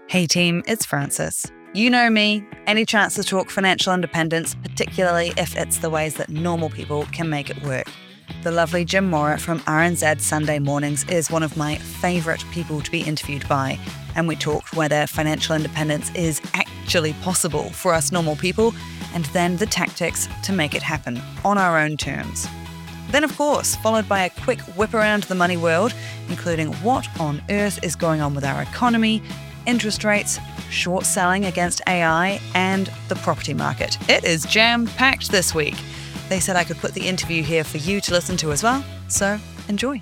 Hey team, it's Frances. You know me, any chance to talk financial independence, particularly if it's the ways that normal people can make it work. The lovely Jim Mora from RNZ Sunday Mornings is one of my favourite people to be interviewed by, and we talked whether financial independence is actually possible for us normal people, and then the tactics to make it happen on our own terms. Then, of course, followed by a quick whip around the money world, including what on earth is going on with our economy, interest rates, short selling against AI, and the property market. It is jam-packed this week. They said I could put the interview here for you to listen to as well, so enjoy.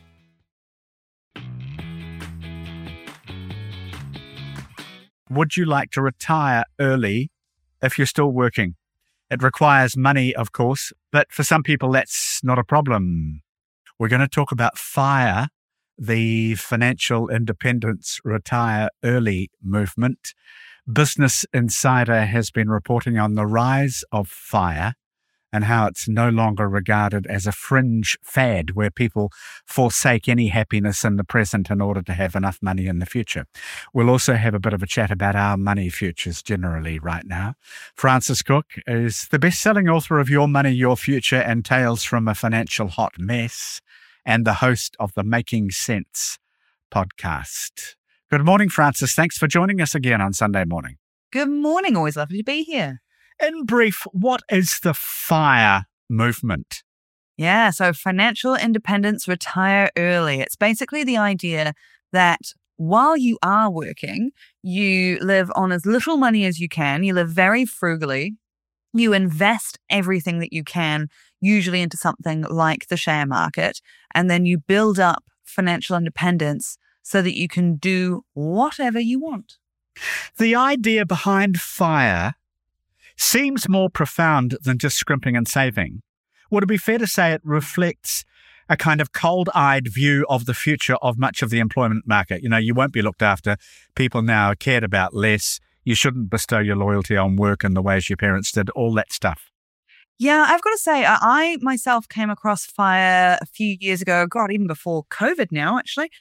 Would you like to retire early if you're still working? It requires money, of course, but for some people that's not a problem. We're going to talk about FIRE, the Financial Independence Retire Early movement. Business Insider has been reporting on the rise of FIRE and how it's no longer regarded as a fringe fad where people forsake any happiness in the present in order to have enough money in the future. We'll also have a bit of a chat about our money futures generally right now. Frances Cook is the best-selling author of Your Money, Your Future and Tales from a Financial Hot Mess, and the host of the Making Sense podcast. Good morning, Frances. Thanks for joining us again on Sunday morning. Good morning. Always lovely to be here. In brief, what is the FIRE movement? Yeah, so Financial Independence Retire Early. It's basically the idea that while you are working, you live on as little money as you can. You live very frugally. You invest everything that you can, usually into something like the share market, and then you build up financial independence so that you can do whatever you want. The idea behind FIRE seems more profound than just scrimping and saving. Would it be fair to say it reflects a kind of cold-eyed view of the future of much of the employment market? You know, you won't be looked after. People now are cared about less. You shouldn't bestow your loyalty on work in the ways your parents did, all that stuff. Yeah, I've got to say, I myself came across FIRE a few years ago, even before COVID now, actually.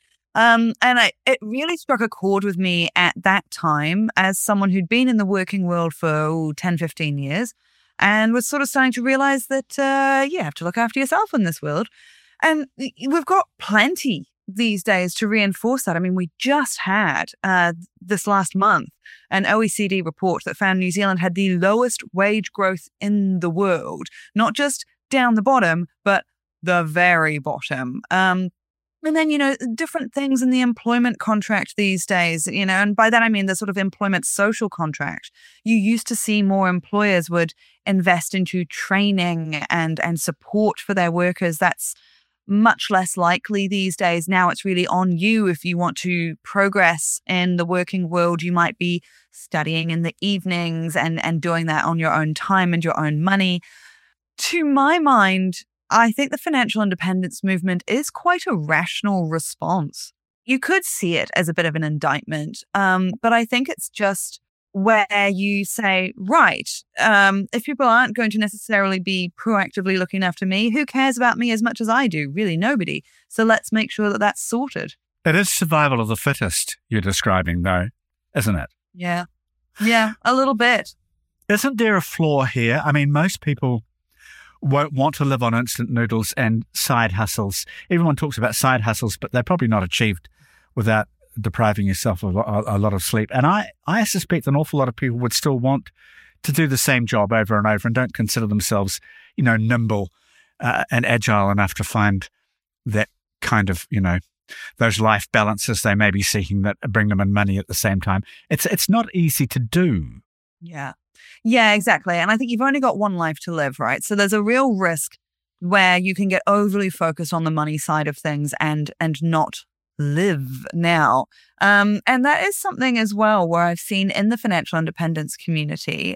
It really struck a chord with me at that time as someone who'd been in the working world for 10, 15 years and was sort of starting to realize that you have to look after yourself in this world. And we've got plenty these days to reinforce that. I mean, we just had this last month an OECD report that found New Zealand had the lowest wage growth in the world, not just down the bottom, but the very bottom. And then, different things in the employment contract these days, and by that I mean the sort of employment social contract. You used to see more employers would invest into training and support for their workers. That's much less likely these days. Now it's really on you if you want to progress in the working world. You might be studying in the evenings and doing that on your own time and your own money. To my mind, I think the financial independence movement is quite a rational response. You could see it as a bit of an indictment, but I think it's just where you say, right, if people aren't going to necessarily be proactively looking after me, who cares about me as much as I do? Really, nobody. So let's make sure that that's sorted. It is survival of the fittest you're describing, though, isn't it? Yeah, a little bit. Isn't there a flaw here? I mean, most people won't want to live on instant noodles and side hustles. Everyone talks about side hustles, but they're probably not achieved without depriving yourself of a lot of sleep. And I suspect an awful lot of people would still want to do the same job over and over and don't consider themselves, nimble and agile enough to find that kind of, those life balances they may be seeking that bring them in money at the same time. It's not easy to do. Yeah, exactly. And I think you've only got one life to live, right? So there's a real risk where you can get overly focused on the money side of things and not live now. And that is something as well where I've seen in the financial independence community,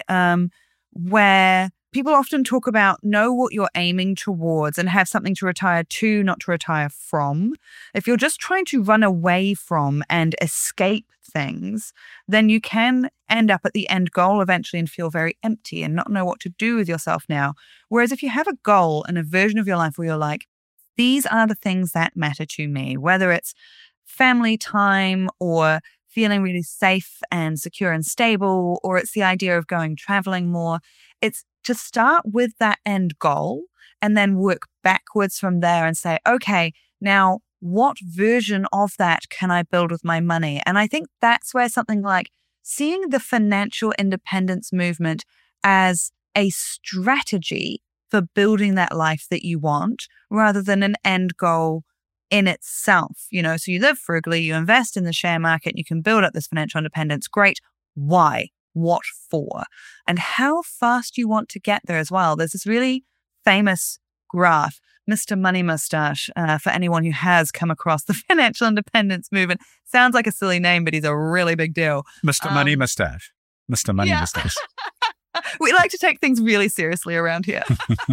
where people often talk about know what you're aiming towards and have something to retire to, not to retire from. If you're just trying to run away from and escape things, then you can end up at the end goal eventually and feel very empty and not know what to do with yourself now. Whereas if you have a goal and a version of your life where you're like, these are the things that matter to me, whether it's family time or feeling really safe and secure and stable, or it's the idea of going traveling more. It's to start with that end goal and then work backwards from there and say, okay, now what version of that can I build with my money? And I think that's where something like seeing the financial independence movement as a strategy for building that life that you want rather than an end goal in itself. So you live frugally, you invest in the share market, you can build up this financial independence. Great. Why? What for? And how fast you want to get there as well. There's this really famous graph, Mr. Money Mustache, for anyone who has come across the financial independence movement. Sounds like a silly name, but he's a really big deal. Mr. Money Mustache. Mr. Money Mustache. We like to take things really seriously around here.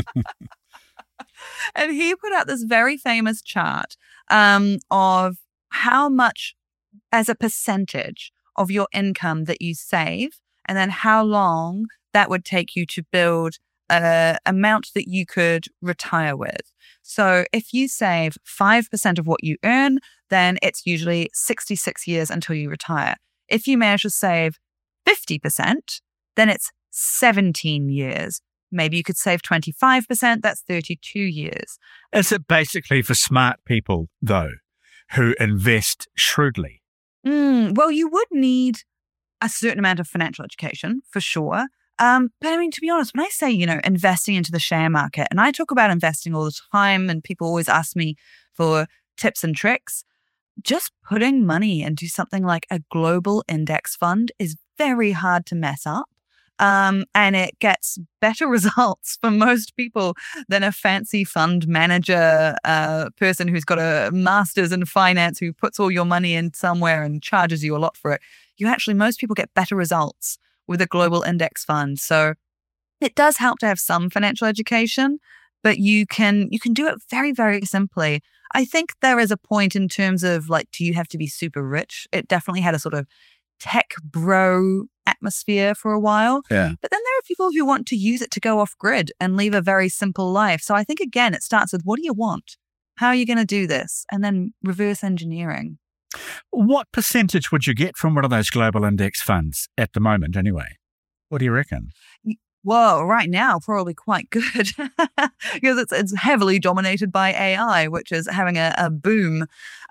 And he put out this very famous chart of how much as a percentage of your income that you save, and then how long that would take you to build an amount that you could retire with. So if you save 5% of what you earn, then it's usually 66 years until you retire. If you manage to save 50%, then it's 17 years. Maybe you could save 25%, that's 32 years. Is it basically for smart people, though, who invest shrewdly? Well, you would need a certain amount of financial education, for sure. But I mean, to be honest, when I say, investing into the share market, and I talk about investing all the time, and people always ask me for tips and tricks, just putting money into something like a global index fund is very hard to mess up. And it gets better results for most people than a fancy fund manager person who's got a master's in finance who puts all your money in somewhere and charges you a lot for it. Most people get better results with a global index fund. So it does help to have some financial education, but you can do it very, very simply. I think there is a point in terms of do you have to be super rich? It definitely had a sort of tech bro atmosphere for a while. Yeah. But then there are people who want to use it to go off grid and live a very simple life. So I think, again, it starts with, what do you want? How are you going to do this? And then reverse engineering. What percentage would you get from one of those global index funds at the moment anyway? What do you reckon? Well, right now, probably quite good because it's heavily dominated by AI, which is having a boom.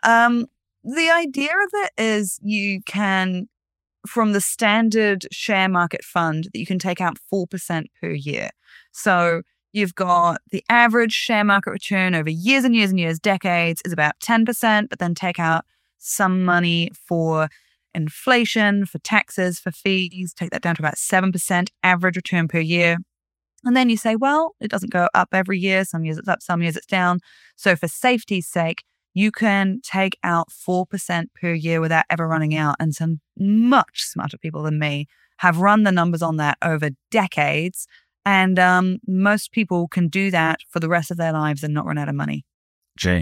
The idea of it is you can, from the standard share market fund, that you can take out 4% per year. So you've got the average share market return over years and years and years, decades, is about 10%, but then take out some money for inflation, for taxes, for fees, take that down to about 7% average return per year. And then you say, well, it doesn't go up every year. Some years it's up, some years it's down. So for safety's sake, you can take out 4% per year without ever running out. And some much smarter people than me have run the numbers on that over decades. And most people can do that for the rest of their lives and not run out of money. Gee.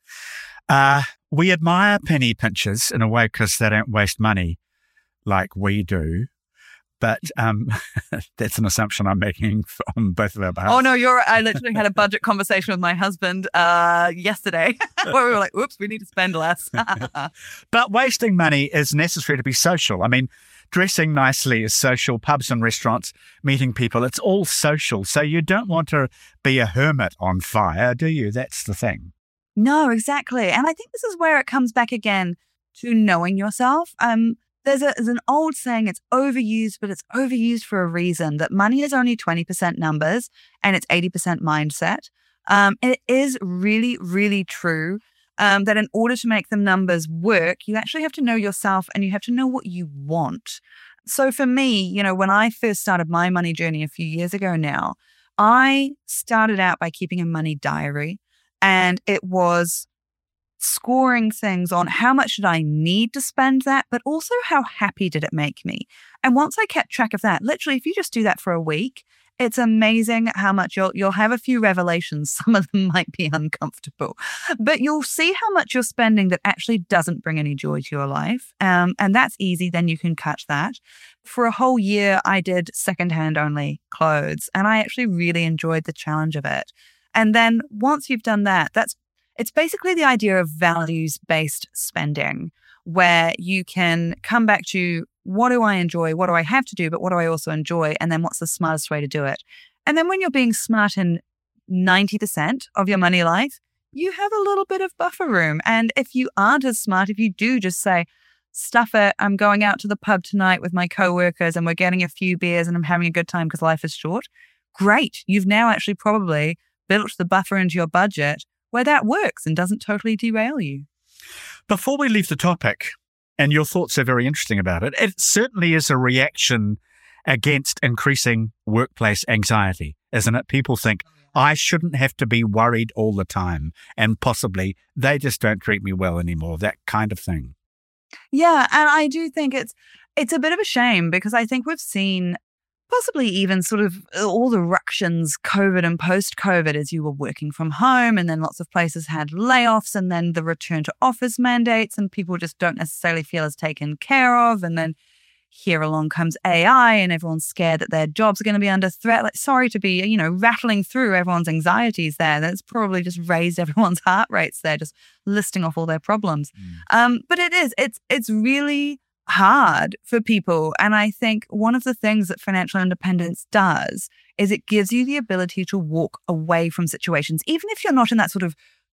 We admire penny pinchers in a way because they don't waste money like we do. But that's an assumption I'm making on both of our behalf. Oh, no, you're right. I literally had a budget conversation with my husband yesterday where we were like, oops, we need to spend less. But wasting money is necessary to be social. I mean, dressing nicely is social. Pubs and restaurants, meeting people, it's all social. So you don't want to be a hermit on fire, do you? That's the thing. No, exactly. And I think this is where it comes back again to knowing yourself. There's an old saying, it's overused, but it's overused for a reason, that money is only 20% numbers and it's 80% mindset. It is really, really true that in order to make the numbers work, you actually have to know yourself and you have to know what you want. So for me, when I first started my money journey a few years ago now, I started out by keeping a money diary, and it was scoring things on how much did I need to spend that, but also how happy did it make me. And once I kept track of that, literally, if you just do that for a week, it's amazing how much you'll have a few revelations. Some of them might be uncomfortable, but you'll see how much you're spending that actually doesn't bring any joy to your life. And that's easy. Then you can cut that. For a whole year, I did secondhand only clothes, and I actually really enjoyed the challenge of it. And then once you've done that, it's basically the idea of values-based spending, where you can come back to what do I enjoy? What do I have to do? But what do I also enjoy? And then what's the smartest way to do it? And then when you're being smart in 90% of your money life, you have a little bit of buffer room. And if you aren't as smart, if you do just say, stuff it, I'm going out to the pub tonight with my coworkers and we're getting a few beers and I'm having a good time because life is short, great. You've now actually probably built the buffer into your budget where that works and doesn't totally derail you. Before we leave the topic, and your thoughts are very interesting about it, it certainly is a reaction against increasing workplace anxiety, isn't it? People think, I shouldn't have to be worried all the time, and possibly they just don't treat me well anymore, that kind of thing. Yeah, and I do think it's a bit of a shame because I think we've seen possibly even sort of all the ructions, COVID and post-COVID, as you were working from home, and then lots of places had layoffs, and then the return to office mandates, and people just don't necessarily feel as taken care of. And then here along comes AI, and everyone's scared that their jobs are going to be under threat. Like, sorry to be, rattling through everyone's anxieties there. That's probably just raised everyone's heart rates there, just listing off all their problems. But it's really hard for people. And I think one of the things that financial independence does is it gives you the ability to walk away from situations, even if you're not in that sort of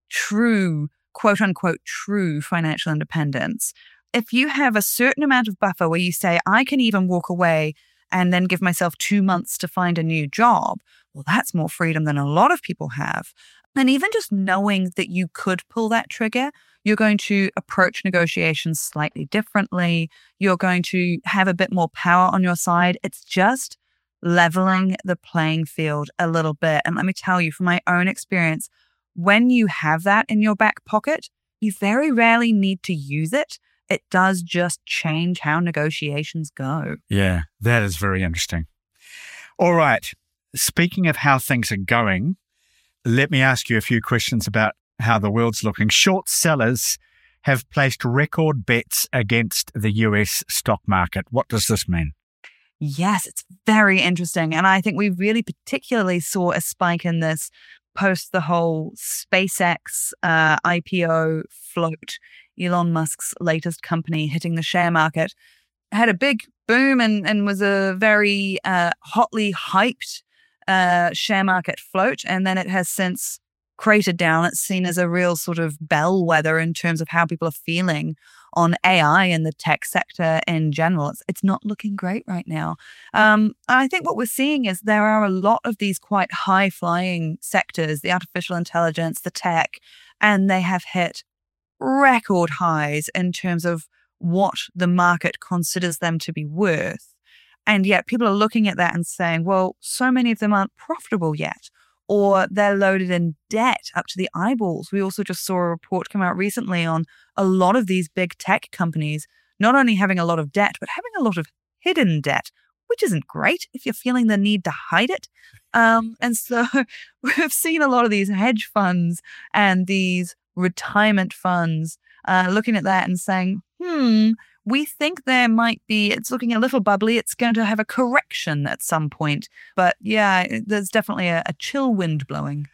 true, quote unquote, true financial independence. If you have a certain amount of buffer where you say, I can even walk away and then give myself 2 months to find a new job, well, that's more freedom than a lot of people have. And even just knowing that you could pull that trigger, you're going to approach negotiations slightly differently. You're going to have a bit more power on your side. It's just leveling the playing field a little bit. And let me tell you, from my own experience, when you have that in your back pocket, you very rarely need to use it. It does just change how negotiations go. Yeah, that is very interesting. All right. Speaking of how things are going, let me ask you a few questions about how the world's looking. Short sellers have placed record bets against the US stock market. What does this mean? Yes, it's very interesting. And I think we really particularly saw a spike in this post the whole SpaceX IPO float, Elon Musk's latest company hitting the share market. Had a big boom and was a very hotly hyped share market float. And then it has since cratered down. It's seen as a real sort of bellwether in terms of how people are feeling on AI and the tech sector in general. It's not looking great right now. I think what we're seeing is there are a lot of these quite high-flying sectors, the artificial intelligence, the tech, and they have hit record highs in terms of what the market considers them to be worth. And yet people are looking at that and saying, well, so many of them aren't profitable yet, or they're loaded in debt up to the eyeballs. We also just saw a report come out recently on a lot of these big tech companies not only having a lot of debt, but having a lot of hidden debt, which isn't great if you're feeling the need to hide it. And so we've seen a lot of these hedge funds and these retirement funds looking at that and saying, we think there might be, it's looking a little bubbly. It's going to have a correction at some point. But yeah, there's definitely a chill wind blowing.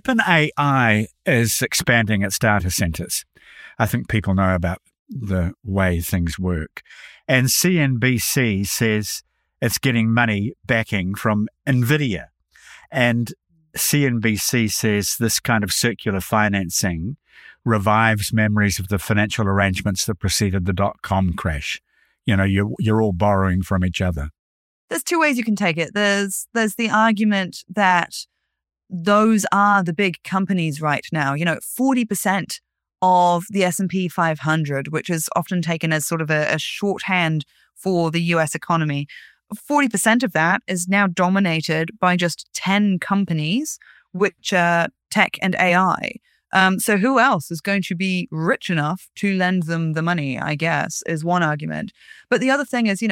OpenAI is expanding its data centers. I think people know about the way things work. And CNBC says it's getting money backing from NVIDIA. And CNBC says this kind of circular financing revives memories of the financial arrangements that preceded the dot-com crash. You're all borrowing from each other. There's two ways you can take it. There's the argument that those are the big companies right now. 40% of the S&P 500, which is often taken as sort of a shorthand for the US economy, 40% of that is now dominated by just 10 companies, which are tech and AI. So who else is going to be rich enough to lend them the money, I guess, is one argument. But the other thing is,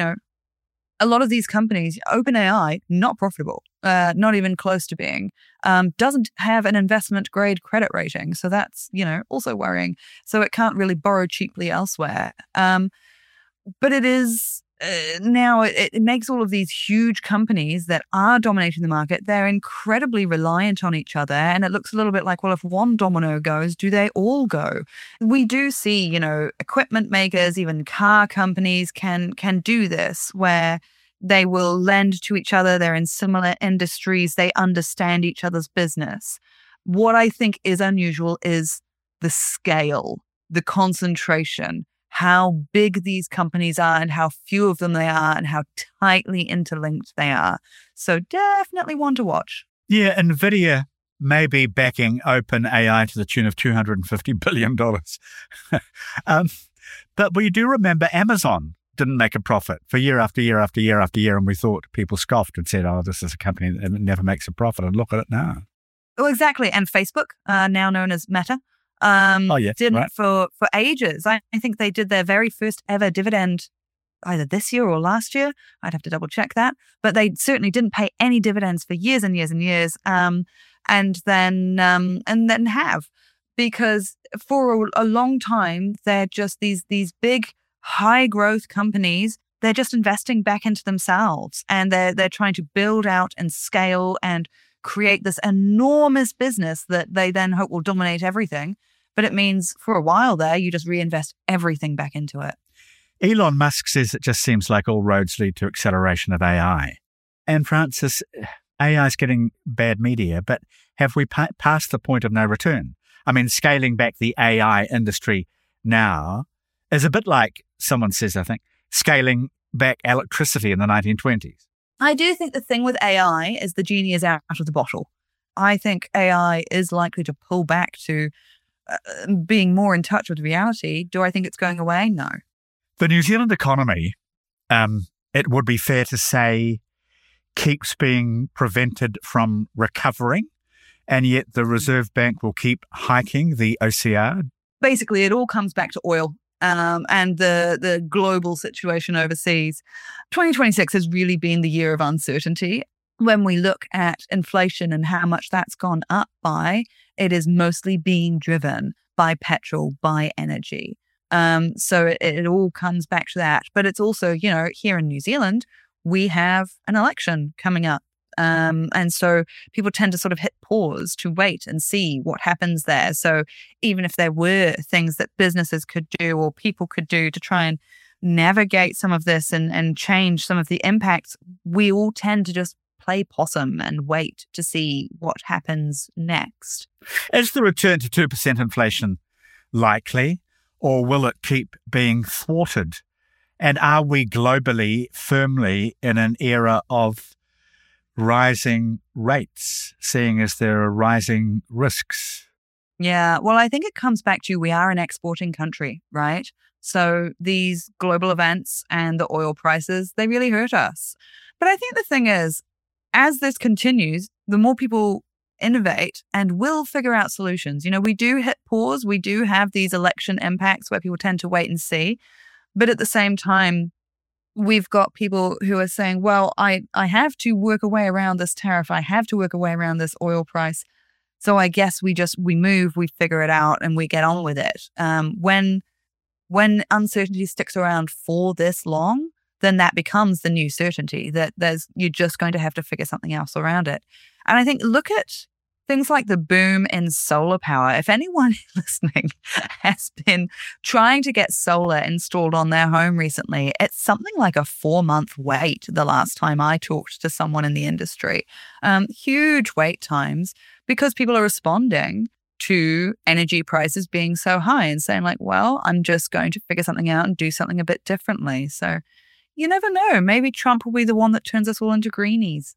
a lot of these companies, OpenAI, not profitable, not even close to being, doesn't have an investment grade credit rating. So that's, also worrying. So it can't really borrow cheaply elsewhere. But it is now it makes all of these huge companies that are dominating the market, they're incredibly reliant on each other. And it looks a little bit like, well, if one domino goes, do they all go? We do see, equipment makers, even car companies can do this, where they will lend to each other. They're in similar industries. They understand each other's business. What I think is unusual is the scale, the concentration, how big these companies are and how few of them they are and how tightly interlinked they are. So definitely one to watch. Yeah, NVIDIA may be backing OpenAI to the tune of $250 billion. But we do remember Amazon didn't make a profit for year after year after year after year. And we thought people scoffed and said, oh, this is a company that never makes a profit. And look at it now. Oh, exactly. And Facebook, now known as Meta, didn't right. for ages. I think they did their very first ever dividend either this year or last year. I'd have to double check that. But they certainly didn't pay any dividends for years and years and years. And then have, because for a long time, they're just these big high growth companies. They're just investing back into themselves, and they're trying to build out and scale and create this enormous business that they then hope will dominate everything. But it means for a while there, you just reinvest everything back into it. Elon Musk says it just seems like all roads lead to acceleration of AI. And Francis, AI is getting bad media, but have we passed the point of no return? I mean, scaling back the AI industry now is a bit like, someone says, I think, scaling back electricity in the 1920s. I do think the thing with AI is the genie is out of the bottle. I think AI is likely to pull back to being more in touch with reality. Do I think it's going away? No. The New Zealand economy, it would be fair to say, keeps being prevented from recovering, and yet the Reserve Bank will keep hiking the OCR. Basically, it all comes back to oil. And the global situation overseas. 2026 has really been the year of uncertainty. When we look at inflation and how much that's gone up by, it is mostly being driven by petrol, by energy. So it all comes back to that. But it's also, here in New Zealand, we have an election coming up. And so people tend to sort of hit pause to wait and see what happens there. So even if there were things that businesses could do or people could do to try and navigate some of this and change some of the impacts, we all tend to just play possum and wait to see what happens next. Is the return to 2% inflation likely, or will it keep being thwarted? And are we globally firmly in an era of rising rates, seeing as there are rising risks? Yeah, well, I think it comes back to we are an exporting country, right? So these global events and the oil prices, they really hurt us. But I think the thing is, as this continues, the more people innovate and will figure out solutions. We do hit pause. We do have these election impacts where people tend to wait and see. But at the same time, we've got people who are saying, well, I have to work a way around this tariff. I have to work a way around this oil price. So I guess we move, we figure it out, and we get on with it. When uncertainty sticks around for this long, then that becomes the new certainty that you're just going to have to figure something else around it. And I think, look at things like the boom in solar power. If anyone listening has been trying to get solar installed on their home recently, it's something like a 4-month wait the last time I talked to someone in the industry. Huge wait times because people are responding to energy prices being so high and saying like, well, I'm just going to figure something out and do something a bit differently. So you never know. Maybe Trump will be the one that turns us all into greenies.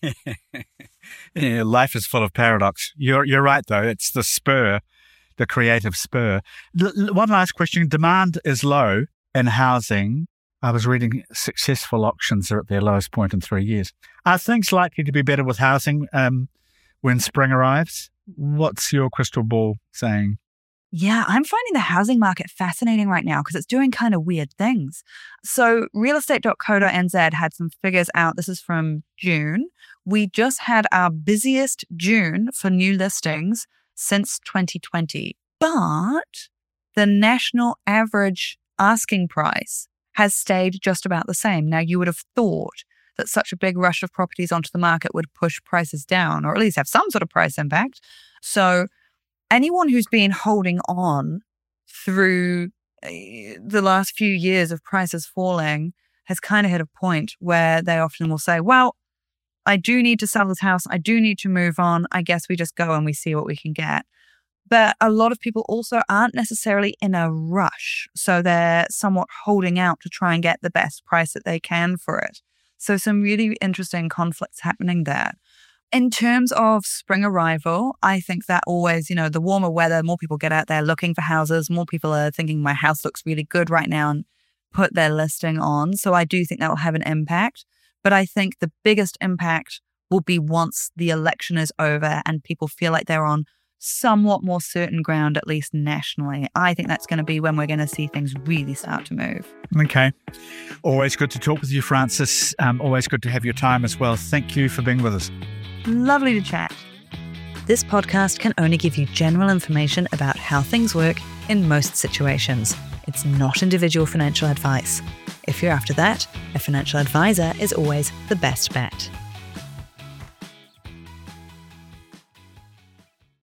Yeah, life is full of paradox. You're right, though. It's the spur, the creative spur. One last question. Demand is low in housing. I was reading successful auctions are at their lowest point in 3 years. Are things likely to be better with housing when spring arrives? What's your crystal ball saying? Yeah, I'm finding the housing market fascinating right now because it's doing kind of weird things. So realestate.co.nz had some figures out. This is from June. We just had our busiest June for new listings since 2020. But the national average asking price has stayed just about the same. Now, you would have thought that such a big rush of properties onto the market would push prices down, or at least have some sort of price impact. So anyone who's been holding on through the last few years of prices falling has kind of hit a point where they often will say, well, I do need to sell this house. I do need to move on. I guess we just go and we see what we can get. But a lot of people also aren't necessarily in a rush. So they're somewhat holding out to try and get the best price that they can for it. So some really interesting conflicts happening there. In terms of spring arrival, I think that always, the warmer weather, more people get out there looking for houses, more people are thinking my house looks really good right now and put their listing on. So I do think that will have an impact. But I think the biggest impact will be once the election is over and people feel like they're on somewhat more certain ground, at least nationally. I think that's going to be when we're going to see things really start to move. Okay. Always good to talk with you, Frances. Always good to have your time as well. Thank you for being with us. Lovely to chat. This podcast can only give you general information about how things work in most situations. It's not individual financial advice. If you're after that, a financial advisor is always the best bet.